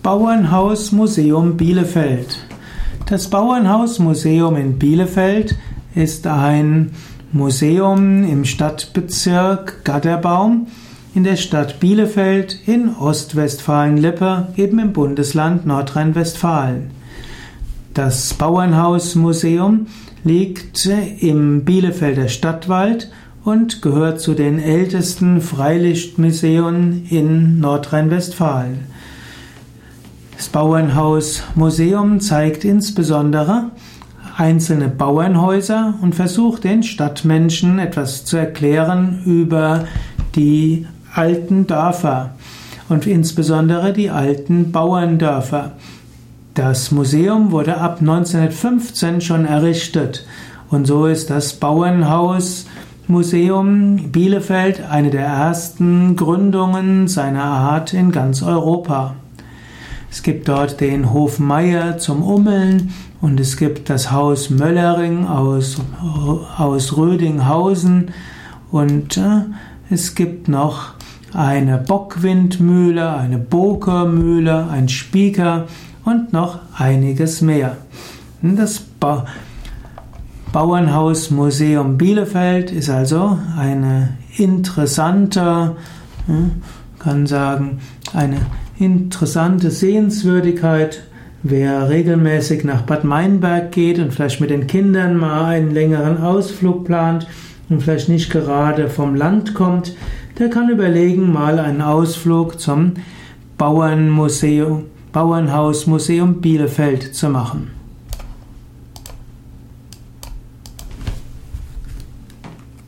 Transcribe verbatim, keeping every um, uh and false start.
Bauernhaus-Museum Bielefeld. Das Bauernhaus-Museum in Bielefeld ist ein Museum im Stadtbezirk Gaderbaum in der Stadt Bielefeld in Ostwestfalen-Lippe, eben im Bundesland Nordrhein-Westfalen. Das Bauernhaus-Museum liegt im Bielefelder Stadtwald und gehört zu den ältesten Freilichtmuseen in Nordrhein-Westfalen. Das Bauernhaus-Museum zeigt insbesondere einzelne Bauernhäuser und versucht den Stadtmenschen etwas zu erklären über die alten Dörfer und insbesondere die alten Bauerndörfer. Das Museum wurde ab neunzehnhundertfünfzehn schon errichtet und so ist das Bauernhaus-Museum Bielefeld eine der ersten Gründungen seiner Art in ganz Europa. Es gibt dort den Hof Meyer zum Ummeln und es gibt das Haus Möllering aus, aus Rödinghausen und äh, es gibt noch eine Bockwindmühle, eine Bokermühle, ein Spieker und noch einiges mehr. Das ba Bauernhaus-Museum Bielefeld ist also eine interessante, man kann sagen, eine interessante Sehenswürdigkeit. Wer regelmäßig nach Bad Meinberg geht und vielleicht mit den Kindern mal einen längeren Ausflug plant und vielleicht nicht gerade vom Land kommt, der kann überlegen, mal einen Ausflug zum Bauernmuseum, Bauernhaus-Museum Bielefeld zu machen.